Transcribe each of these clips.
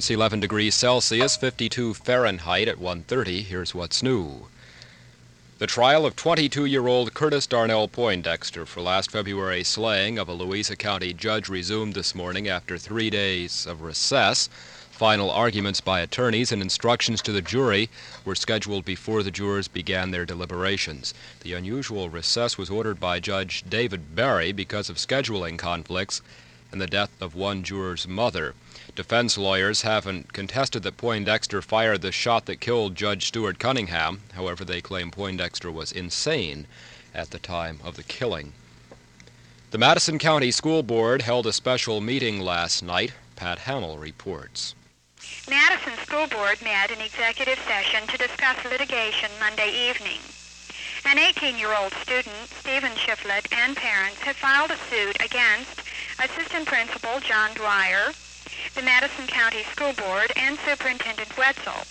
It's 11 degrees Celsius, 52 Fahrenheit at 1:30. Here's what's new. The trial of 22-year-old Curtis Darnell Poindexter for last February's slaying of a Louisa County judge resumed this morning after 3 days of recess. Final arguments by attorneys and instructions to the jury were scheduled before the jurors began their deliberations. The unusual recess was ordered by Judge David Barry because of scheduling conflicts and the death of one juror's mother. Defense lawyers haven't contested that Poindexter fired the shot that killed Judge Stuart Cunningham. However, they claim Poindexter was insane at the time of the killing. The Madison County School Board held a special meeting last night. Pat Hamill reports. Madison School Board met in executive session to discuss litigation Monday evening. An 18-year-old student, Stephen Shiflett, and parents have filed a suit against Assistant Principal John Dwyer, the Madison County School Board, and Superintendent Wetzel.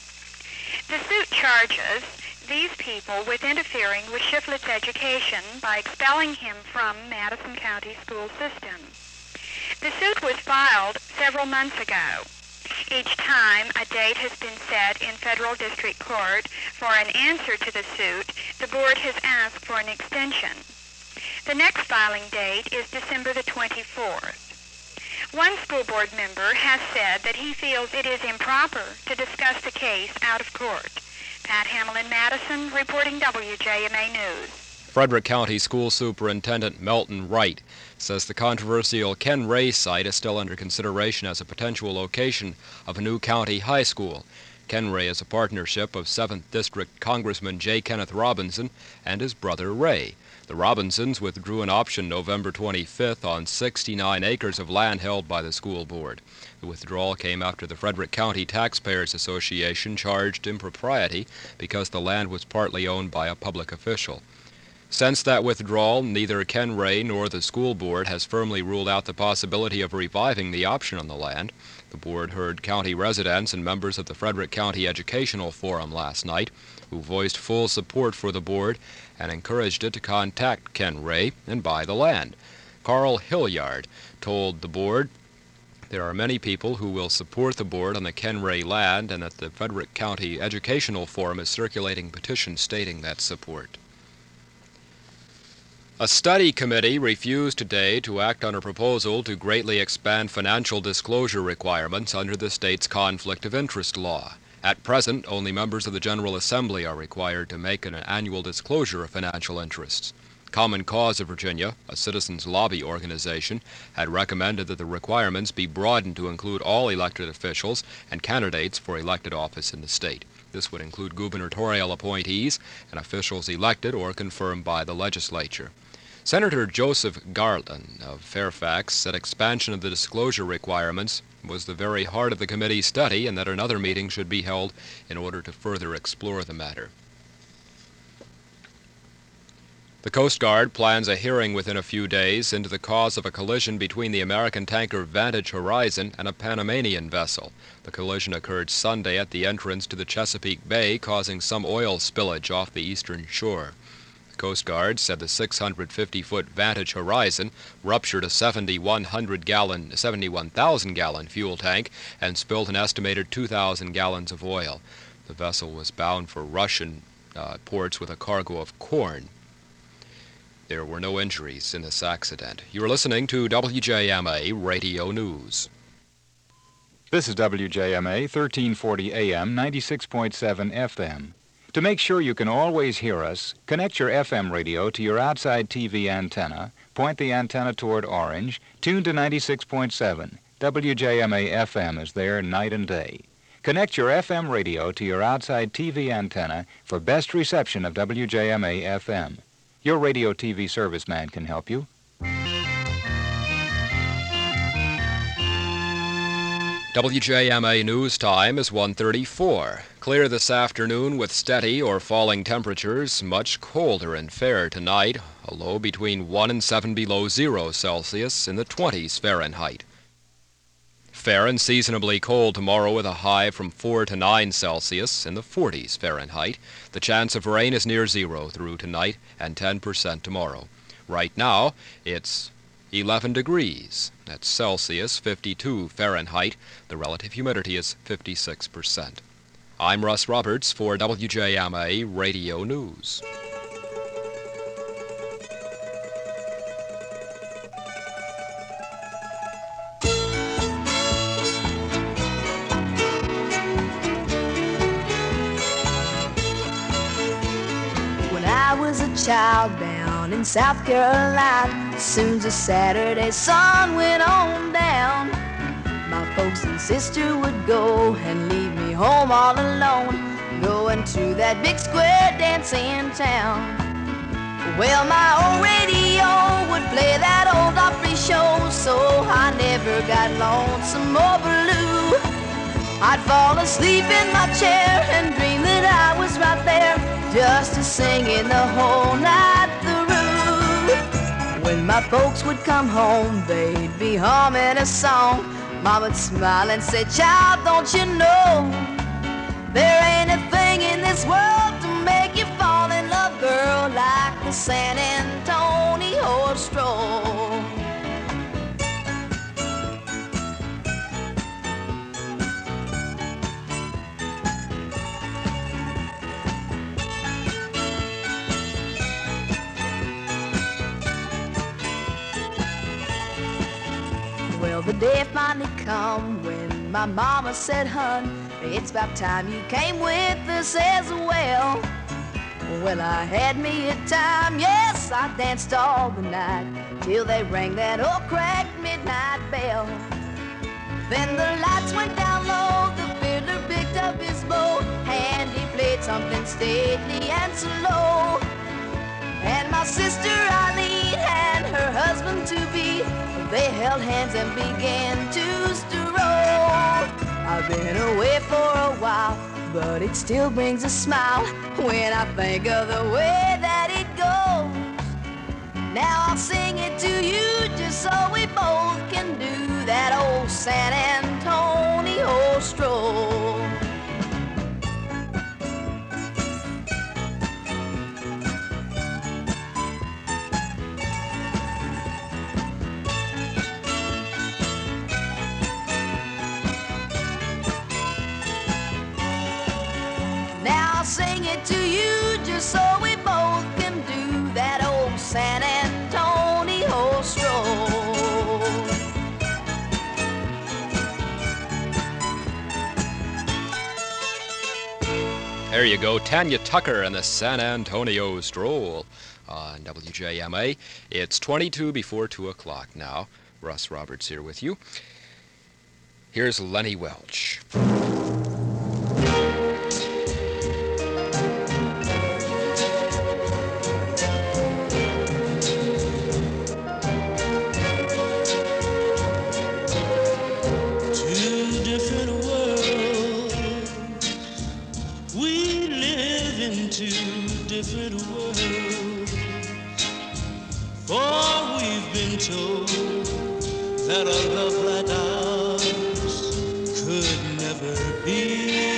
The suit charges these people with interfering with Shiflett's education by expelling him from Madison County school system. The suit was filed several months ago. Each time a date has been set in federal district court for an answer to the suit, the board has asked for an extension. The next filing date is December the 24th. One school board member has said that he feels it is improper to discuss the case out of court. Pat Hamill in Madison, reporting WJMA News. Frederick County School Superintendent Melton Wright says the controversial Ken Ray site is still under consideration as a potential location of a new county high school. Ken Ray is a partnership of 7th District Congressman J. Kenneth Robinson and his brother Ray. The Robinsons withdrew an option November 25th on 69 acres of land held by the school board. The withdrawal came after the Frederick County Taxpayers Association charged impropriety because the land was partly owned by a public official. Since that withdrawal, neither Ken Ray nor the school board has firmly ruled out the possibility of reviving the option on the land. The board heard county residents and members of the Frederick County Educational Forum last night, who voiced full support for the board and encouraged it to contact Ken Ray and buy the land. Carl Hilliard told the board there are many people who will support the board on the Ken Ray land and that the Frederick County Educational Forum is circulating petitions stating that support. A study committee refused today to act on a proposal to greatly expand financial disclosure requirements under the state's conflict of interest law. At present, only members of the General Assembly are required to make an annual disclosure of financial interests. Common Cause of Virginia, a citizens' lobby organization, had recommended that the requirements be broadened to include all elected officials and candidates for elected office in the state. This would include gubernatorial appointees and officials elected or confirmed by the legislature. Senator Joseph Garland of Fairfax said expansion of the disclosure requirements was the very heart of the committee's study and that another meeting should be held in order to further explore the matter. The Coast Guard plans a hearing within a few days into the cause of a collision between the American tanker Vantage Horizon and a Panamanian vessel. The collision occurred Sunday at the entrance to the Chesapeake Bay, causing some oil spillage off the eastern shore. Coast Guard said the 650-foot Vantage Horizon ruptured a 71,000-gallon fuel tank and spilled an estimated 2,000 gallons of oil. The vessel was bound for Russian ports with a cargo of corn. There were no injuries in this accident. You are listening to WJMA Radio News. This is WJMA 1340 AM, 96.7 FM. To make sure you can always hear us, connect your FM radio to your outside TV antenna, point the antenna toward orange, tune to 96.7. WJMA FM is there night and day. Connect your FM radio to your outside TV antenna for best reception of WJMA FM. Your radio TV serviceman can help you. WJMA News Time is 1:34. Clear this afternoon with steady or falling temperatures. Much colder and fair tonight. A low between 1 and 7 below 0 Celsius in the 20s Fahrenheit. Fair and seasonably cold tomorrow with a high from 4 to 9 Celsius in the 40s Fahrenheit. The chance of rain is near 0 through tonight and 10% tomorrow. Right now, it's 11 degrees. That's Celsius, 52 Fahrenheit. The relative humidity is 56%. I'm Russ Roberts for WJMA Radio News. When I was a child down in South Carolina, as soon as the Saturday sun went on down, my folks and sister would go and leave me home all alone, going to that big square dance in town. Well, my old radio would play that old Opry show, so I never got lonesome or blue. I'd fall asleep in my chair and dream that I was right there, just a singing the whole night through. When my folks would come home, they'd be humming a song. Mama'd smile and say, "Child, don't you know there ain't a thing in this world to make you fall in love, girl, like the San Antonio stroll." Well, the day finally come when my mama said, "Hun, it's about time you came with us as well." Well, I had me a time, yes, I danced all the night till they rang that old cracked midnight bell. Then the lights went down low, the fiddler picked up his bow, and he played something stately and slow. And my sister Eileen and her husband to-be, they held hands and began to stroll. I've been away for a while, but it still brings a smile when I think of the way that it goes. Now I'll sing it to you just so we both can do that old San Antonio stroll. I'll sing it to you just so we both can do that old San Antonio stroll. There you go, Tanya Tucker and the San Antonio Stroll on WJMA. It's 22 before 2 o'clock now. Russ Roberts here with you. Here's Lenny Welch. Different world, for we've been told that a love like ours could never be.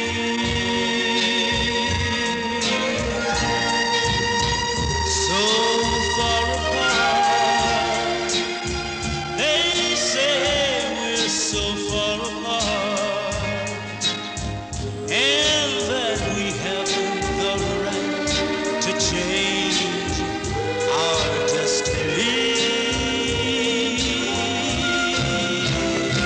So far apart, they say we're so far apart, and that we haven't the right to change our destiny.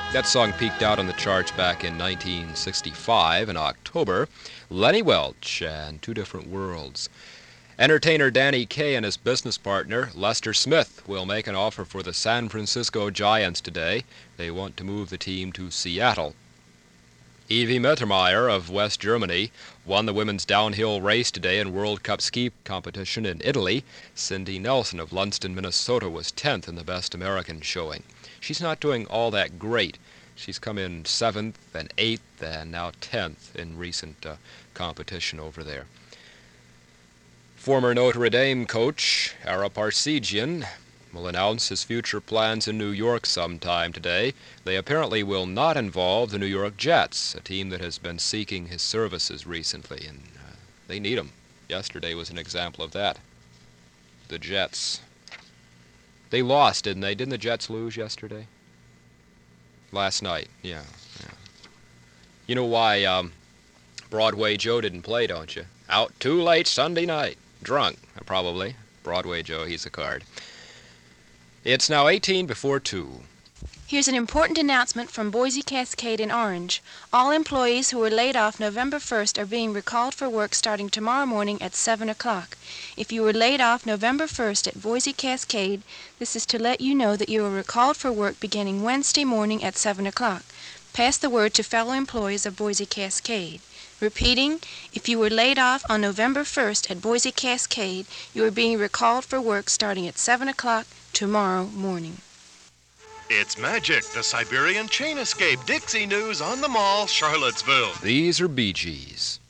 That song peaked out on the charts back in 1965 in October. Lenny Welch and Two Different Worlds. Entertainer Danny Kaye and his business partner, Lester Smith, will make an offer for the San Francisco Giants today. They want to move the team to Seattle. Evie Mittermeier of West Germany won the women's downhill race today in World Cup ski competition in Italy. Cindy Nelson of Lunston, Minnesota was 10th in the Best American showing. She's not doing all that great. She's come in 7th and 8th and now 10th in recent competition over there. Former Notre Dame coach Ara Parseghian will announce his future plans in New York sometime today. They apparently will not involve the New York Jets, a team that has been seeking his services recently, and they need him. Yesterday was an example of that. The Jets. They lost, didn't they? Didn't the Jets lose yesterday? Last night, yeah. You know why Broadway Joe didn't play, don't you? Out too late Sunday night. Drunk, probably. Broadway Joe, he's a card. It's now 18 before 2. Here's an important announcement from Boise Cascade in Orange. All employees who were laid off November 1st are being recalled for work starting tomorrow morning at 7 o'clock. If you were laid off November 1st at Boise Cascade, this is to let you know that you are recalled for work beginning Wednesday morning at 7 o'clock. Pass the word to fellow employees of Boise Cascade. Repeating, if you were laid off on November 1st at Boise Cascade, you are being recalled for work starting at 7 o'clock tomorrow morning. It's Magic, the Siberian Chain Escape. Dixie News on the Mall, Charlottesville. These are Bee Gees.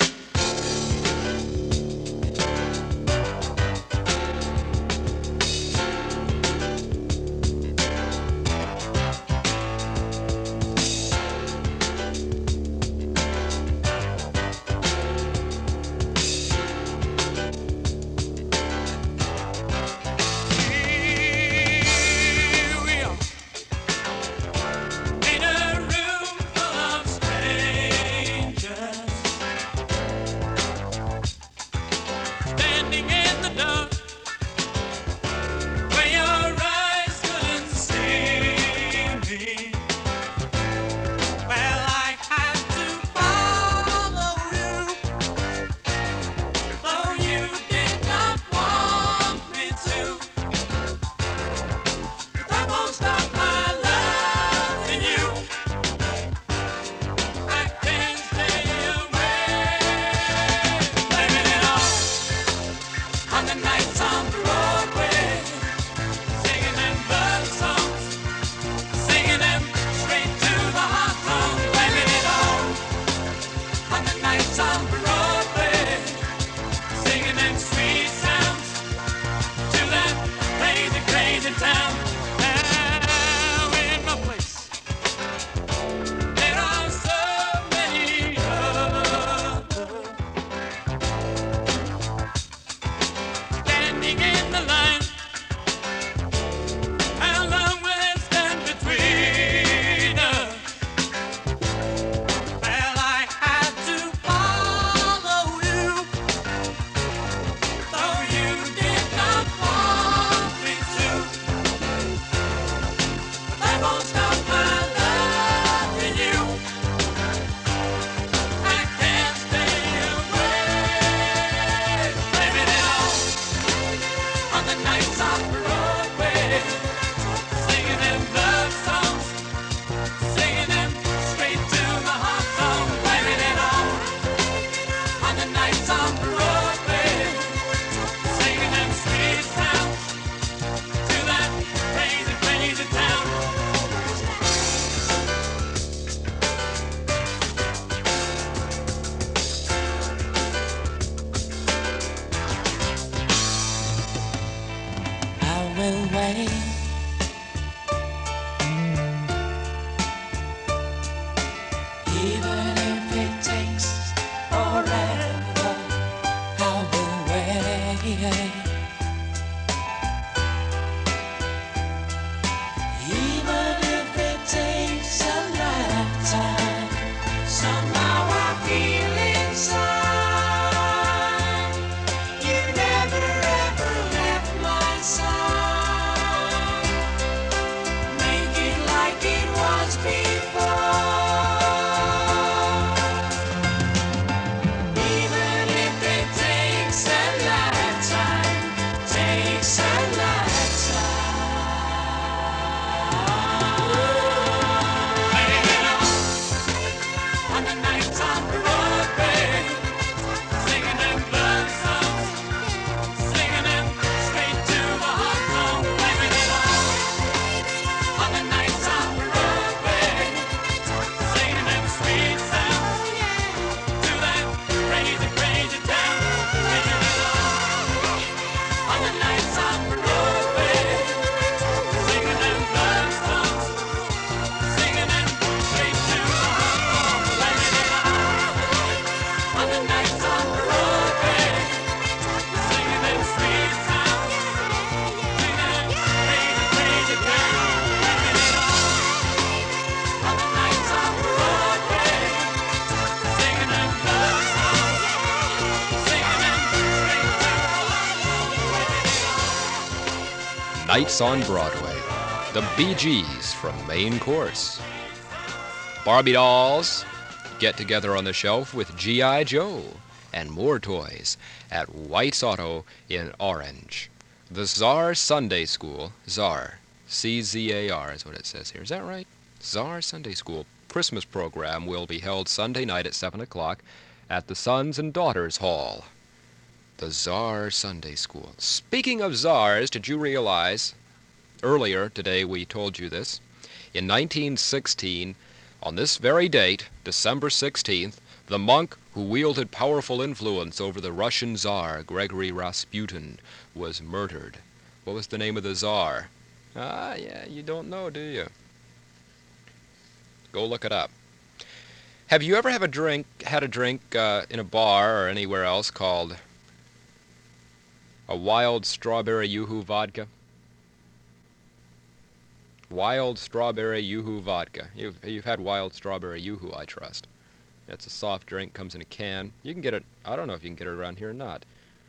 Nights on Broadway. The Bee Gees from Main Course. Barbie dolls get together on the shelf with G.I. Joe and more toys at White's Auto in Orange. The Czar Sunday School, Czar, C-Z-A-R is what it says here. Is that right? Czar Sunday School Christmas program will be held Sunday night at 7 o'clock at the Sons and Daughters Hall. The Czar Sunday School. Speaking of czars, did you realize, earlier today we told you this, in 1916, on this very date, December 16th, the monk who wielded powerful influence over the Russian Tsar, Gregory Rasputin, was murdered. What was the name of the Tsar? Yeah, you don't know, do you? Go look it up. Have you ever had a drink in a bar or anywhere else called a wild strawberry yoo-hoo vodka? Wild strawberry yoo-hoo vodka. You've had wild strawberry yoo-hoo, I trust. It's a soft drink, comes in a can. You can get it, I don't know if you can get it around here or not.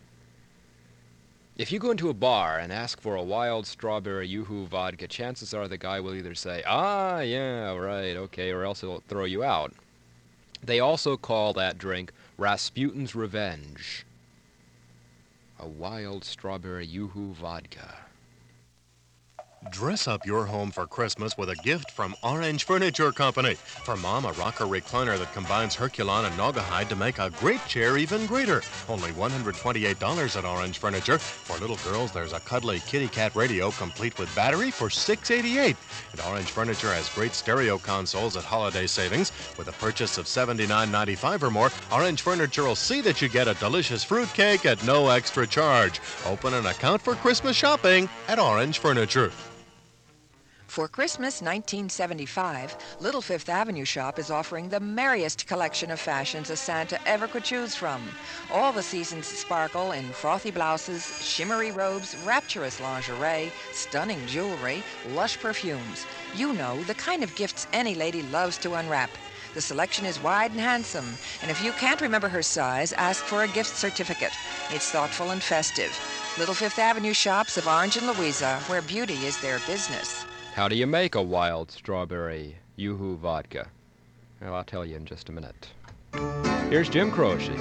If you go into a bar and ask for a wild strawberry yoo-hoo vodka, chances are the guy will either say, ah, yeah, right, okay, or else he'll throw you out. They also call that drink Rasputin's Revenge. A wild strawberry yoo-hoo vodka. Dress up your home for Christmas with a gift from Orange Furniture Company. For Mom, a rocker recliner that combines Herculon and Naugahyde to make a great chair even greater. Only $128 at Orange Furniture. For little girls, there's a cuddly kitty cat radio complete with battery for $688. And Orange Furniture has great stereo consoles at holiday savings. With a purchase of $79.95 or more, Orange Furniture will see that you get a delicious fruit cake at no extra charge. Open an account for Christmas shopping at Orange Furniture. For Christmas 1975, Little Fifth Avenue Shop is offering the merriest collection of fashions a Santa ever could choose from. All the seasons sparkle in frothy blouses, shimmery robes, rapturous lingerie, stunning jewelry, lush perfumes. You know, the kind of gifts any lady loves to unwrap. The selection is wide and handsome, and if you can't remember her size, ask for a gift certificate. It's thoughtful and festive. Little Fifth Avenue Shops of Orange and Louisa, where beauty is their business. How do you make a wild strawberry yoo-hoo vodka? Well, I'll tell you in just a minute. Here's Jim Croce.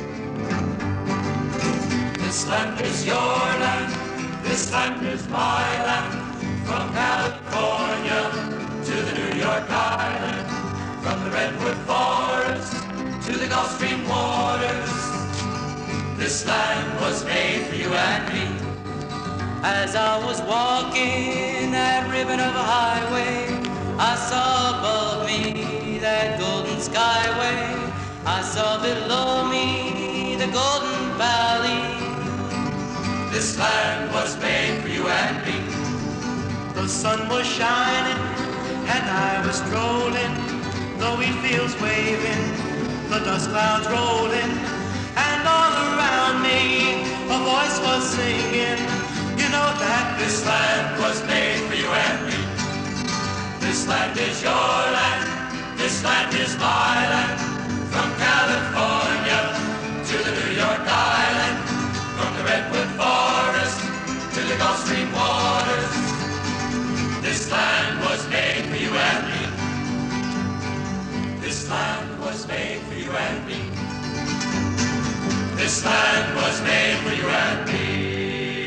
This land is your land, this land is my land. From California to the New York Island, from the Redwood Forest to the Gulf Stream waters. This land was made for you and me. As I was walking that ribbon of a highway, I saw above me that golden skyway. I saw below me the golden valley. This land was made for you and me. The sun was shining and I was strolling, the wheat fields waving, the dust clouds rolling, and all around me a voice was singing. You know that this land was made for you and me. This land is your land, this land is my land. From California to the New York Island, from the Redwood Forest to the Gulf Stream waters. This land was made for you and me. This land was made for you and me. This land was made for you and me.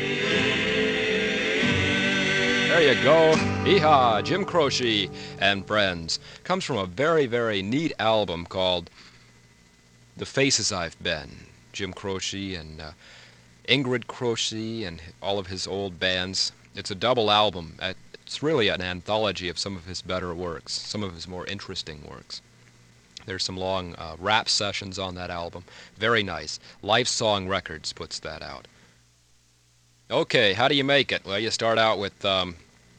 There you go. Hee-haw, Jim Croce and Friends. Comes from a very, very neat album called The Faces I've Been. Jim Croce and Ingrid Croce and all of his old bands. It's a double album. It's really an anthology of some of his better works, some of his more interesting works. There's some long rap sessions on that album. Very nice. Life Song Records puts that out. Okay, how do you make it? Well, you start out with a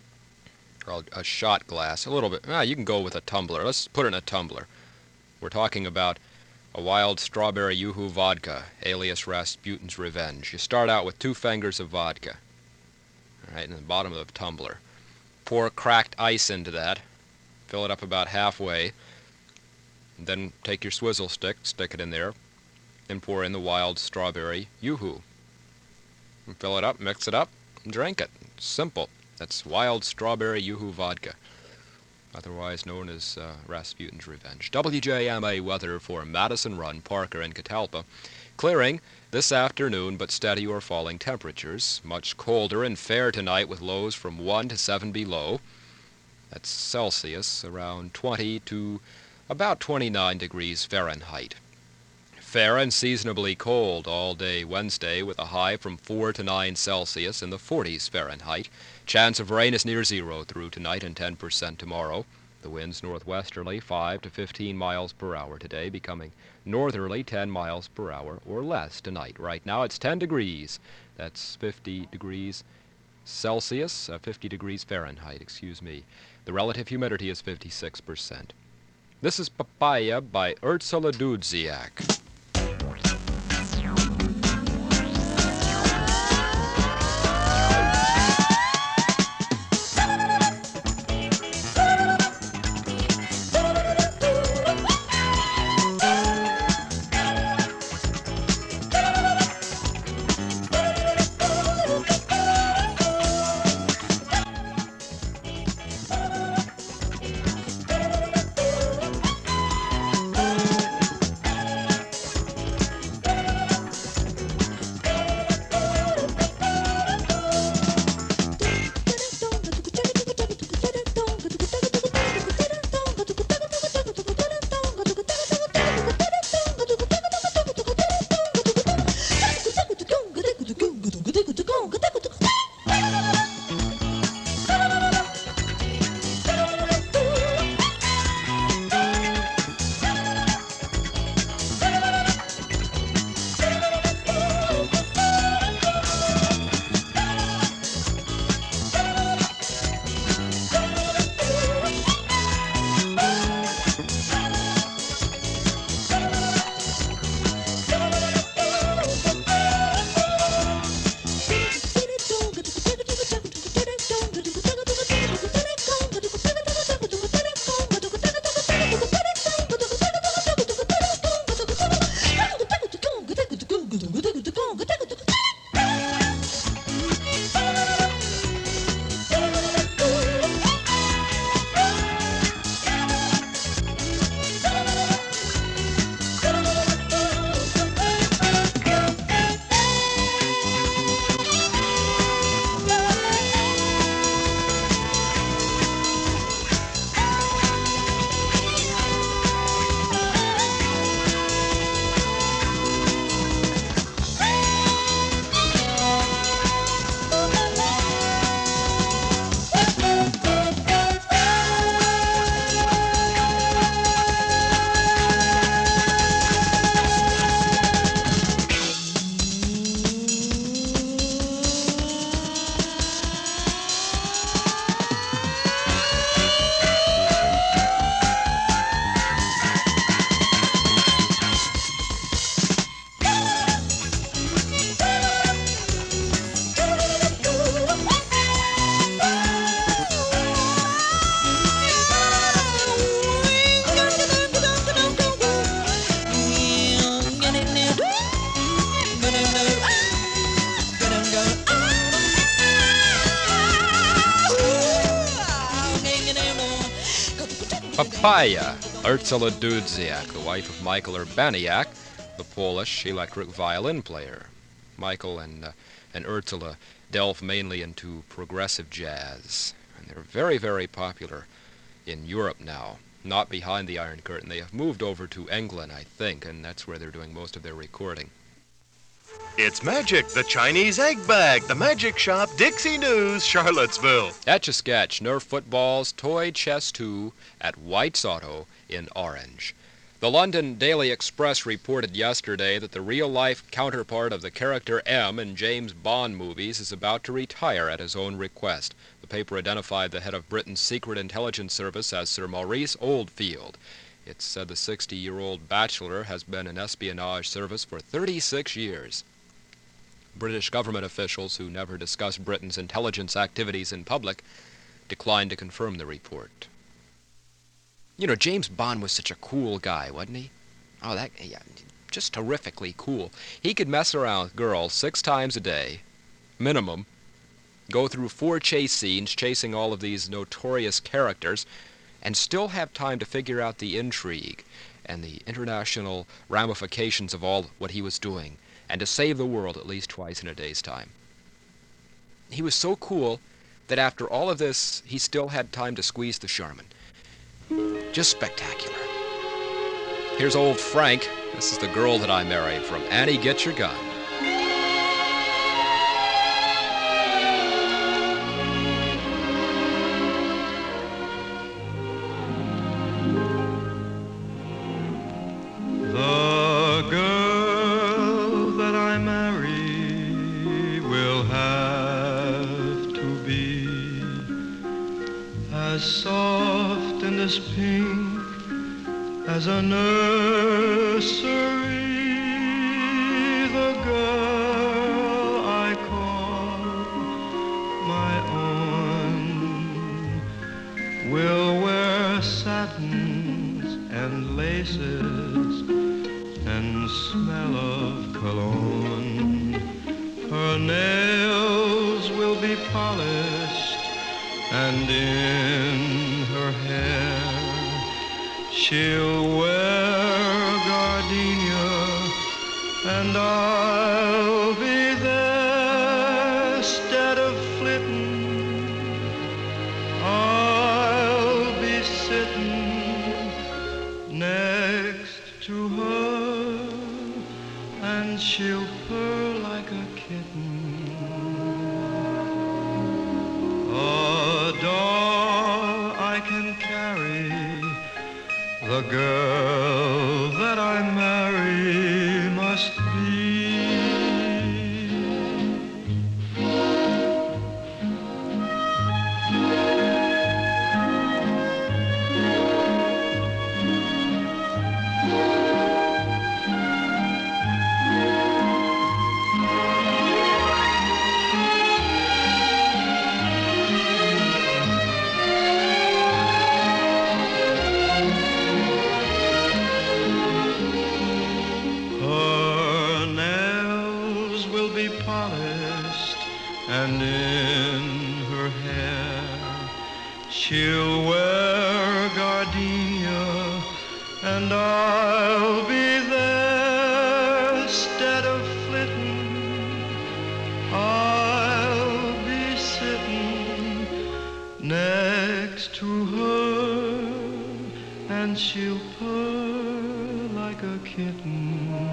shot glass, a little bit. You can go with a tumbler. Let's put it in a tumbler. We're talking about a wild strawberry yoo-hoo vodka, alias Rasputin's Revenge. You start out with 2 fingers of vodka, all right, in the bottom of the tumbler. Pour cracked ice into that. Fill it up about halfway. And then take your swizzle stick, stick it in there, and pour in the wild strawberry yoo-hoo. And fill it up, mix it up, and drink it. It's simple. That's Wild Strawberry Yoo-Hoo Vodka, otherwise known as Rasputin's Revenge. WJMA weather for Madison Run, Parker, and Catalpa. Clearing this afternoon, but steady or falling temperatures. Much colder and fair tonight with lows from 1 to 7 below. That's Celsius, around 20 to about 29 degrees Fahrenheit. Fair and seasonably cold all day Wednesday with a high from 4 to 9 Celsius in the 40s Fahrenheit. Chance of rain is near zero through tonight and 10% tomorrow. The winds northwesterly 5 to 15 miles per hour today, becoming northerly 10 miles per hour or less tonight. Right now it's 10 degrees. That's 50 degrees Celsius, 50 degrees Fahrenheit, excuse me. The relative humidity is 56%. This is Papaya by Ursula Dudziak. Papaya, Ursula Dudziak, the wife of Michael Urbaniak, the Polish electric violin player. Michael and Ursula delve mainly into progressive jazz, and they're very, very popular in Europe now. Not behind the Iron Curtain. They have moved over to England, I think, and that's where they're doing most of their recording. It's Magic, the Chinese egg bag, the Magic Shop, Dixie News, Charlottesville. Etch-a-Sketch, Nerf footballs, toy chess 2 at White's Auto in Orange. The London Daily Express reported yesterday that the real-life counterpart of the character M in James Bond movies is about to retire at his own request. The paper identified the head of Britain's Secret Intelligence Service as Sir Maurice Oldfield. It said the 60-year-old bachelor has been in espionage service for 36 years. British government officials, who never discussed Britain's intelligence activities in public, declined to confirm the report. You know, James Bond was such a cool guy, wasn't he? Oh, just terrifically cool. He could mess around with girls 6 times a day, minimum, go through 4 chase scenes chasing all of these notorious characters, and still have time to figure out the intrigue and the international ramifications of all what he was doing, and to save the world at least twice in a day's time. He was so cool that after all of this, he still had time to squeeze the Sherman. Just spectacular. Here's old Frank. This is The Girl That I Married from Annie Get Your Gun. The girl that I marry will have to be as soft and as pink as a nursery. The girl I call my own will wear satins and laces and smell of cologne. Her nails will be polished, and in her hair she'll wear gardenia, and I'll be there instead of flitting. I'll be sitting next to her, and she'll purr like a kitten. A doll I can carry, the girl that I marry must be. And in her hair she'll wear gardenia, and I'll be there instead of flitting. I'll be sitting next to her, and she'll purr like a kitten.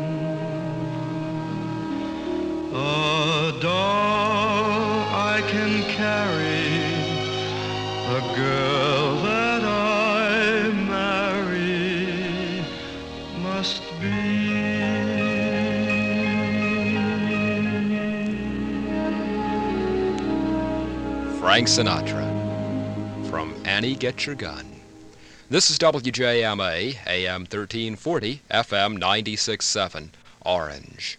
A doll I can carry, the girl that I marry must be. Frank Sinatra from Annie Get Your Gun. This is WJMA, AM 1340, FM 96.7, Orange.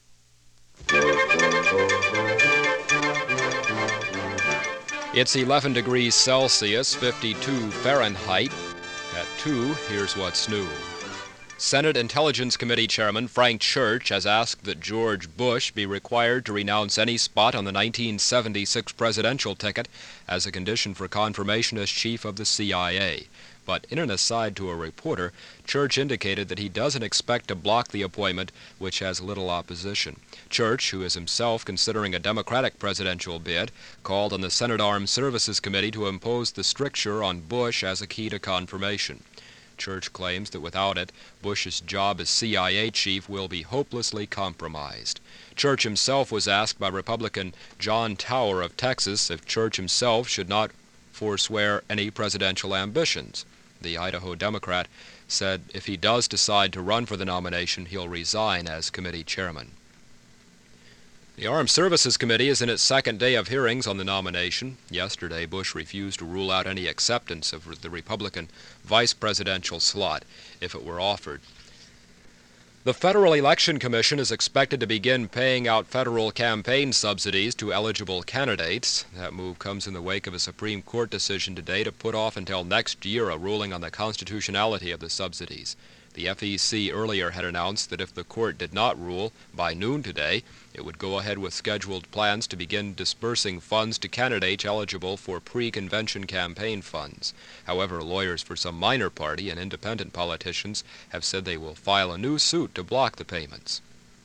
It's 11 degrees Celsius, 52 Fahrenheit. At 2, here's what's new. Senate Intelligence Committee Chairman Frank Church has asked that George Bush be required to renounce any spot on the 1976 presidential ticket as a condition for confirmation as chief of the CIA. But in an aside to a reporter, Church indicated that he doesn't expect to block the appointment, which has little opposition. Church, who is himself considering a Democratic presidential bid, called on the Senate Armed Services Committee to impose the stricture on Bush as a key to confirmation. Church claims that without it, Bush's job as CIA chief will be hopelessly compromised. Church himself was asked by Republican John Tower of Texas if Church himself should not forswear any presidential ambitions. The Idaho Democrat said if he does decide to run for the nomination, he'll resign as committee chairman. The Armed Services Committee is in its second day of hearings on the nomination. Yesterday, Bush refused to rule out any acceptance of the Republican vice presidential slot if it were offered. The Federal Election Commission is expected to begin paying out federal campaign subsidies to eligible candidates. That move comes in the wake of a Supreme Court decision today to put off until next year a ruling on the constitutionality of the subsidies. The FEC earlier had announced that if the court did not rule by noon today, it would go ahead with scheduled plans to begin dispersing funds to candidates eligible for pre-convention campaign funds. However, lawyers for some minor party and independent politicians have said they will file a new suit to block the payments.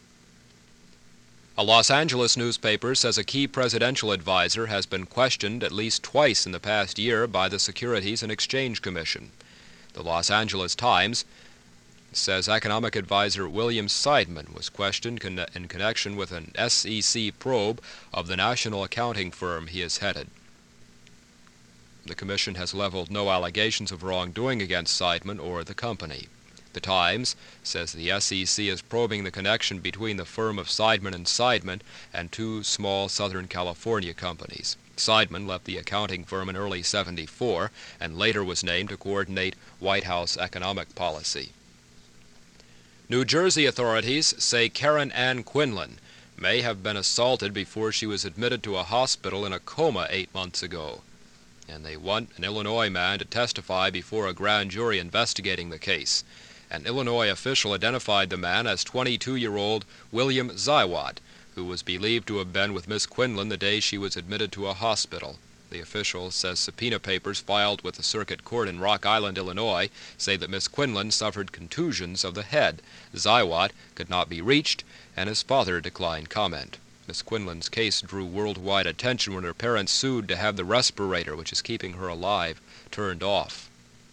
A Los Angeles newspaper says a key presidential advisor has been questioned at least twice in the past year by the Securities and Exchange Commission. The Los Angeles Times says economic advisor William Seidman was questioned in connection with an SEC probe of the national accounting firm he has headed. The commission has leveled no allegations of wrongdoing against Seidman or the company. The Times says the SEC is probing the connection between the firm of Seidman and Seidman and two small Southern California companies. Seidman left the accounting firm in early '74 and later was named to coordinate White House economic policy. New Jersey authorities say Karen Ann Quinlan may have been assaulted before she was admitted to a hospital in a coma 8 months ago, and they want an Illinois man to testify before a grand jury investigating the case. An Illinois official identified the man as 22-year-old William Ziwat, who was believed to have been with Miss Quinlan the day she was admitted to a hospital. The official says subpoena papers filed with the circuit court in Rock Island, Illinois, say that Miss Quinlan suffered contusions of the head. Ziwat could not be reached, and his father declined comment. Miss Quinlan's case drew worldwide attention when her parents sued to have the respirator, which is keeping her alive, turned off.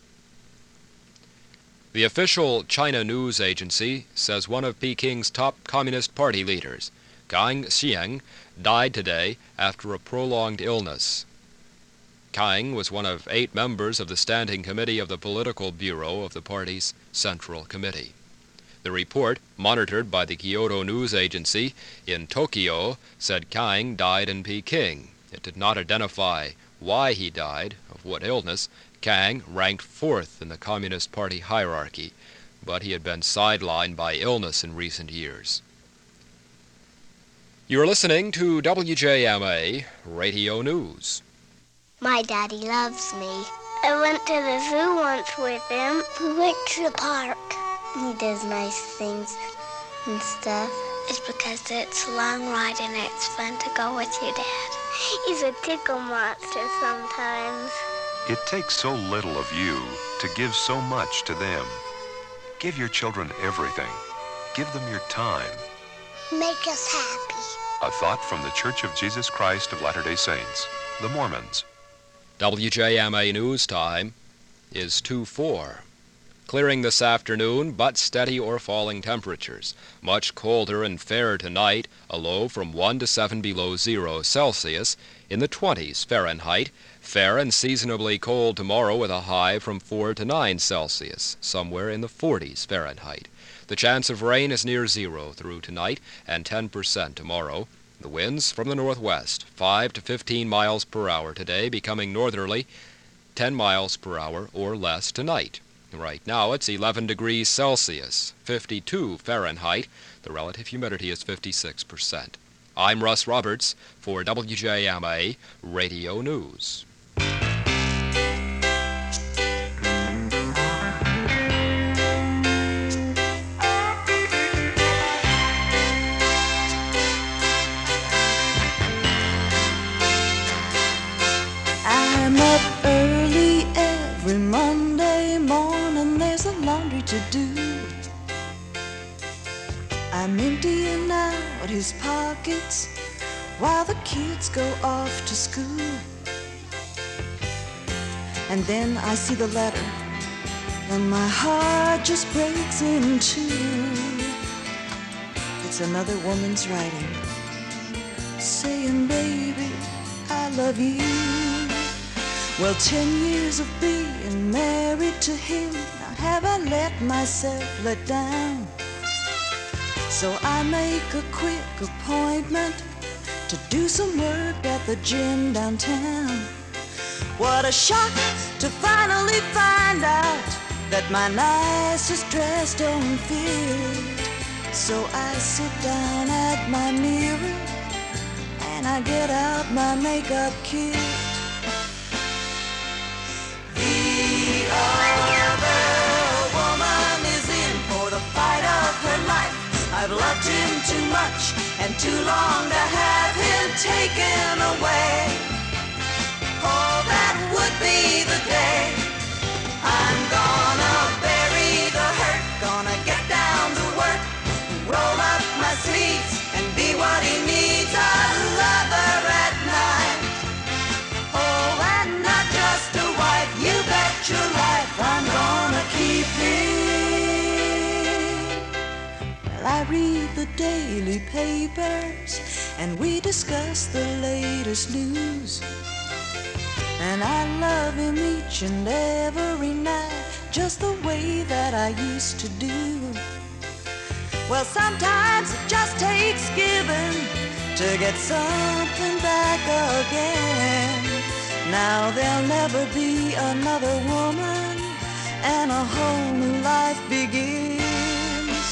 The official China news agency says one of Peking's top Communist Party leaders, Kang Xiang, died today after a prolonged illness. Kang was one of 8 members of the Standing Committee of the Political Bureau of the party's Central Committee. The report, monitored by the Kyodo News Agency in Tokyo, said Kang died in Peking. It did not identify why he died, of what illness. Kang ranked 4th in the Communist Party hierarchy, but he had been sidelined by illness in recent years. You're listening to WJMA Radio News. My daddy loves me. I went to the zoo once with him. We went to the park. He does nice things and stuff. It's because it's a long ride and it's fun to go with your dad. He's a tickle monster sometimes. It takes so little of you to give so much to them. Give your children everything. Give them your time. Make us happy. A thought from the Church of Jesus Christ of Latter-day Saints, the Mormons. WJMA News Time is 2:04. Clearing this afternoon, but steady or falling temperatures. Much colder and fair tonight, a low from 1 to 7 below 0 Celsius, in the 20s Fahrenheit. Fair and seasonably cold tomorrow with a high from 4 to 9 Celsius, somewhere in the 40s Fahrenheit. The chance of rain is near 0 through tonight and 10% tomorrow. The winds from the northwest, 5 to 15 miles per hour today, becoming northerly, 10 miles per hour or less tonight. Right now it's 11 degrees Celsius, 52 Fahrenheit. The relative humidity is 56%. I'm Russ Roberts for WJMA Radio News. I'm up early every Monday morning, there's a laundry to do. I'm emptying out his pockets while the kids go off to school. And then I see the letter and my heart just breaks in two. It's another woman's writing, saying, baby, I love you. Well, 10 years of being married to him, now have I let myself let down? So I make a quick appointment to do some work at the gym downtown. What a shock to finally find out that my nicest dress don't fit. So I sit down at my mirror and I get out my makeup kit. The other woman is in and too long to have him taken away. Oh, that would be the day. I'm gonna bury the hurt, gonna get down to work, roll up my sleeves and be what he needs, a lover at night. Oh, and not just a wife, you bet your life I'm gonna keep him. Well, I read the daily papers and we discuss the latest news, and I love him each and every night, just the way that I used to do. Well, sometimes it just takes giving to get something back again. Now there'll never be another woman, and a whole new life begins.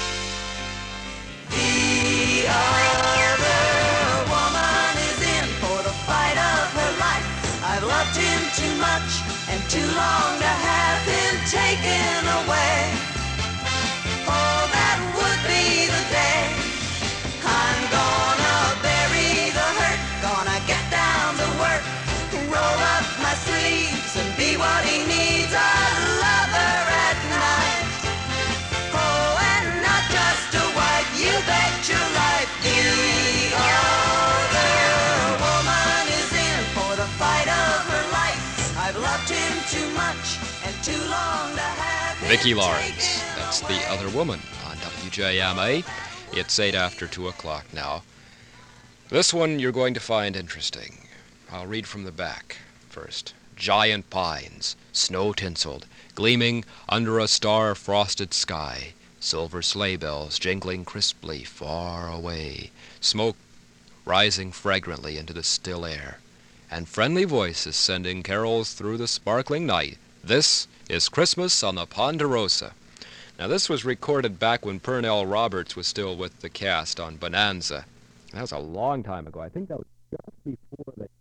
The other woman is in for the fight of her life. I've loved him too much and too long to have him taken away. Oh, that would be the day. I'm gonna bury the hurt, gonna get down to work, roll up my sleeves and be what he needs, a lover at night. Oh, and not just a wife, you bet your life. The other woman is in for the fight of her life. I've loved him too much and too long to have him. Vicki Lawrence, that's The Other Woman on WJMA. It's 8 after 2 o'clock now. This one you're going to find interesting. I'll read from the back first. Giant pines, snow-tinseled, gleaming under a star-frosted sky. Silver sleigh bells jingling crisply far away. Smoke rising fragrantly into the still air. And friendly voices sending carols through the sparkling night. This is Christmas on the Ponderosa. Now, this was recorded back when Pernell Roberts was still with the cast on Bonanza. That was a long time ago. I think that was just before they